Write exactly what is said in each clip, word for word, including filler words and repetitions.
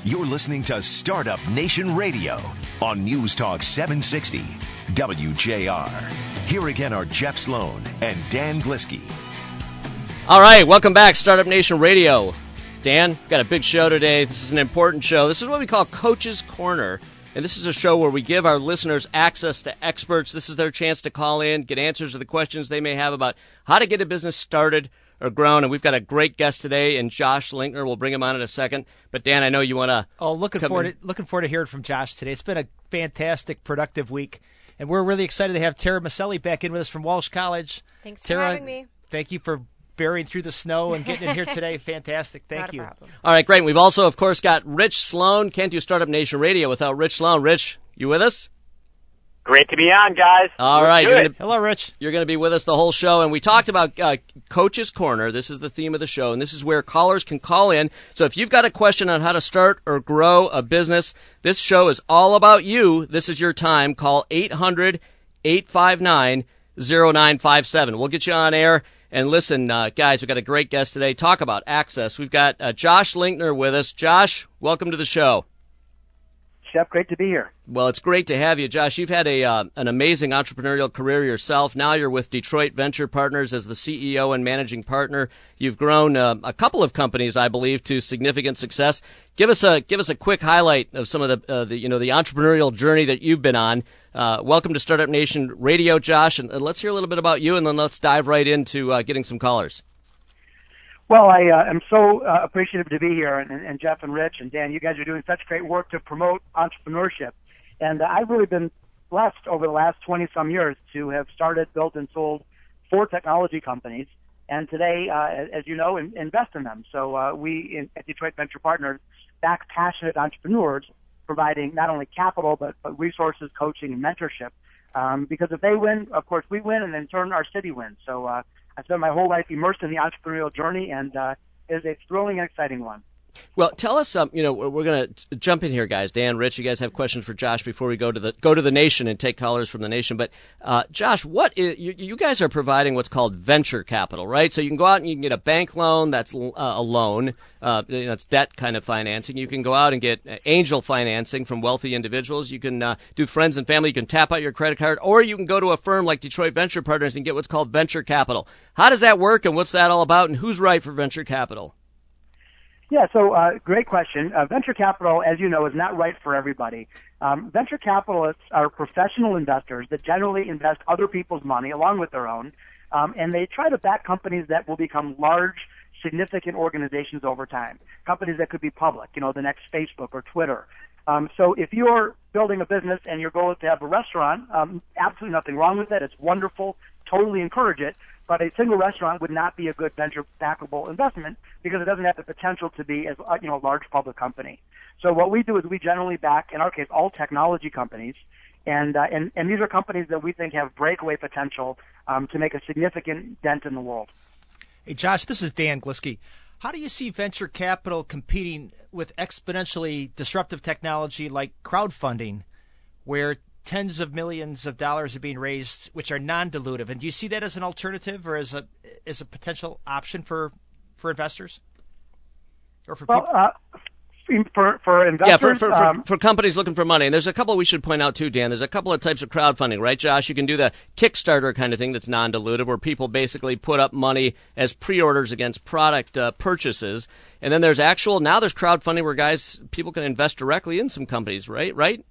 You're listening to Startup Nation Radio on News Talk seven sixty W J R. Here again are Jeff Sloan and Dan Glisky. All right, welcome back, Startup Nation Radio. Dan, got a big show today. This is an important show. This is what we call Coach's Corner, and this is a show where we give our listeners access to experts. This is their chance to call in, get answers to the questions they may have about how to get a business started or grown. And we've got a great guest today, and Josh Linkner. We'll bring him on in a second. But Dan, I know you want to. Oh, looking forward to, looking forward to hearing from Josh today. It's been a fantastic, productive week, and we're really excited to have Tara Maselli back in with us from Walsh College. Thanks for Tara, having me. Thank you for burying through the snow and getting in here today. Fantastic. Thank Not you. a problem. All right, great. We've also, of course, got Rich Sloan. Can't do Startup Nation Radio without Rich Sloan. Rich, you with us? Great to be on, guys. All Let's right. do You're it. gonna, Hello, Rich. You're going to be with us the whole show. And we talked about uh, Coach's Corner. This is the theme of the show, and this is where callers can call in. So if you've got a question on how to start or grow a business, this show is all about you. This is your time. Call eight hundred, eight five nine, zero nine five seven. We'll get you on air. And listen, uh, guys, we've got a great guest today. Talk about access. We've got uh, Josh Linkner with us. Josh, welcome to the show. Jeff, great to be here. Well, it's great to have you, Josh. You've had a uh, an amazing entrepreneurial career yourself. Now you're with Detroit Venture Partners as the C E O and managing partner. You've grown uh, a couple of companies, I believe, to significant success. Give us a give us a quick highlight of some of the, uh, the you know the entrepreneurial journey that you've been on. Uh, welcome to Startup Nation Radio, Josh, and, and let's hear a little bit about you, and then let's dive right into uh, getting some callers. Well, I uh, am so uh, appreciative to be here, and, and Jeff and Rich and Dan, you guys are doing such great work to promote entrepreneurship. And uh, I've really been blessed over the last twenty-some years to have started, built, and sold four technology companies, and today, uh, as you know, in, invest in them. So uh, we in, at Detroit Venture Partners back passionate entrepreneurs, providing not only capital, but, but resources, coaching, and mentorship. Um, because if they win, of course, we win, and in turn, our city wins. So uh, I spent my whole life immersed in the entrepreneurial journey, and uh, it is a thrilling and exciting one. Well, tell us, um, you know, we're going to jump in here, guys. Dan, Rich, you guys have questions for Josh before we go to the go to the nation and take callers from the nation. But uh, Josh, what is, you, you guys are providing what's called venture capital, right? So you can go out and you can get a bank loan that's uh, a loan, uh, you know, it's debt kind of financing. You can go out and get angel financing from wealthy individuals. You can uh, do friends and family. You can tap out your credit card, or you can go to a firm like Detroit Venture Partners and get what's called venture capital. How does that work, and what's that all about, and who's right for venture capital? Yeah, so uh, great question. Uh, venture capital, as you know, is not right for everybody. Um, venture capitalists are professional investors that generally invest other people's money along with their own, um, and they try to back companies that will become large, significant organizations over time, companies that could be public, you know, the next Facebook or Twitter. Um, so if you're building a business and your goal is to have a restaurant, um, absolutely nothing wrong with it. It's wonderful. Totally encourage it. But a single restaurant would not be a good venture backable investment because it doesn't have the potential to be as you know a large public company. So what we do is we generally back, in our case, all technology companies, and uh, and and these are companies that we think have breakaway potential um, to make a significant dent in the world. Hey, Josh, this is Dan Glisky. How do you see venture capital competing with exponentially disruptive technology like crowdfunding, where tens of millions of dollars are being raised, which are non-dilutive? And do you see that as an alternative or as a as a potential option for for investors or for well, people? Uh, for for investors, yeah, for for, for, um, for companies looking for money. And there's a couple we should point out too, Dan. There's a couple of types of crowdfunding, right, Josh? You can do the Kickstarter kind of thing that's non-dilutive, where people basically put up money as pre-orders against product uh, purchases. And then there's actual now there's crowdfunding where guys people can invest directly in some companies, right? Right.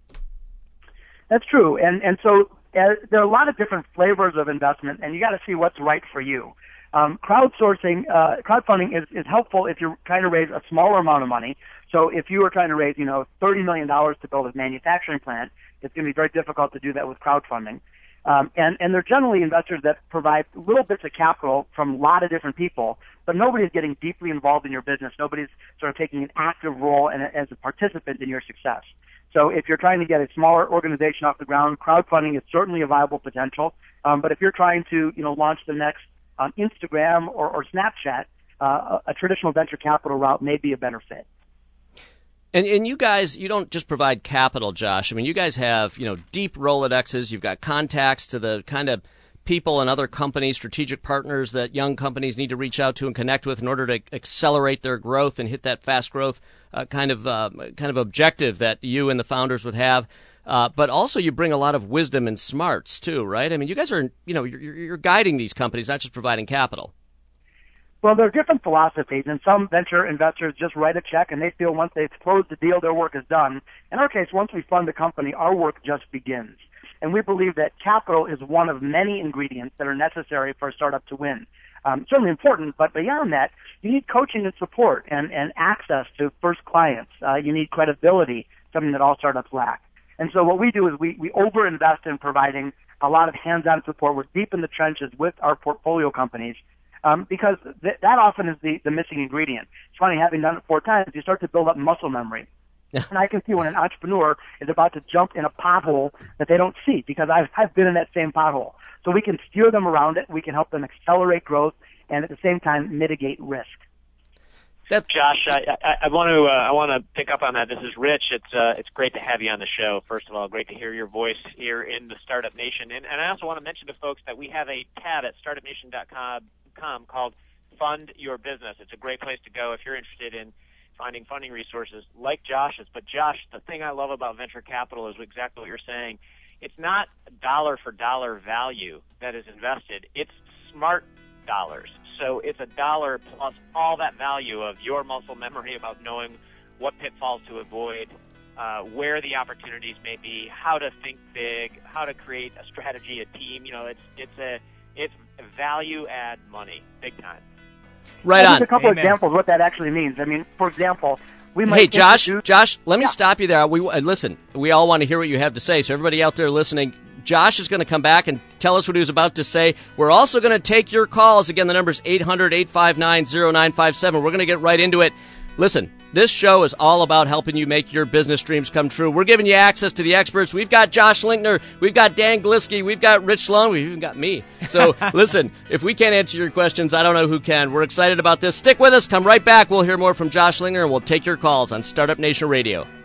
That's true, and and so uh, there are a lot of different flavors of investment, and you got to see what's right for you. Um, crowdsourcing, uh, crowdfunding is, is helpful if you're trying to raise a smaller amount of money. So if you were trying to raise, you know, thirty million dollars to build a manufacturing plant, it's going to be very difficult to do that with crowdfunding. Um, and and they're generally investors that provide little bits of capital from a lot of different people, but nobody's getting deeply involved in your business. Nobody's sort of taking an active role in, as a participant in your success. So if you're trying to get a smaller organization off the ground, crowdfunding is certainly a viable potential. Um, but if you're trying to, you know, launch the next on Instagram or, or Snapchat, uh, a traditional venture capital route may be a better fit. And and you guys, you don't just provide capital, Josh. I mean, you guys have, you know, deep Rolodexes. You've got contacts to the kind of people and other companies, strategic partners that young companies need to reach out to and connect with in order to accelerate their growth and hit that fast growth uh, kind of uh, kind of objective that you and the founders would have. Uh, but also you bring a lot of wisdom and smarts too, right? I mean, you guys are, you know, you're, you're guiding these companies, not just providing capital. Well, there are different philosophies, and some venture investors just write a check, and they feel once they've closed the deal, their work is done. In our case, once we fund the company, our work just begins. And we believe that capital is one of many ingredients that are necessary for a startup to win. Um, certainly important, but beyond that, you need coaching and support and, and access to first clients. Uh, you need credibility, something that all startups lack. And so what we do is we, we over-invest in providing a lot of hands-on support. We're deep in the trenches with our portfolio companies um, because th- that often is the, the missing ingredient. It's funny, having done it four times, you start to build up muscle memory. And I can see when an entrepreneur is about to jump in a pothole that they don't see because I've, I've been in that same pothole. So we can steer them around it. We can help them accelerate growth and at the same time mitigate risk. That, Josh, I, I, I want to uh, I want to pick up on that. This is Rich. It's uh, it's great to have you on the show. First of all, great to hear your voice here in the Startup Nation. And, and I also want to mention to folks that we have a tab at startup nation dot com called Fund Your Business. It's a great place to go if you're interested in finding funding resources like Josh's. But Josh, the thing I love about venture capital is exactly what you're saying. It's not dollar for dollar value that is invested. It's smart dollars. So it's a dollar plus all that value of your muscle memory about knowing what pitfalls to avoid, uh, where the opportunities may be, how to think big, how to create a strategy, a team. You know, it's it's a it's value add money, big time. Right on. Just a couple Amen. examples of what that actually means. I mean, for example, we might Hey, Josh, introduce- Josh, let me Yeah. stop you there. We uh, listen. We all want to hear what you have to say. So everybody out there listening, Josh is going to come back and tell us what he was about to say. We're also going to take your calls. Again, the number's eight hundred, eight five nine, zero nine five seven. We're going to get right into it. Listen, this show is all about helping you make your business dreams come true. We're giving you access to the experts. We've got Josh Linkner. We've got Dan Glisky. We've got Rich Sloan. We've even got me. So listen, if we can't answer your questions, I don't know who can. We're excited about this. Stick with us. Come right back. We'll hear more from Josh Linkner, and we'll take your calls on Startup Nation Radio.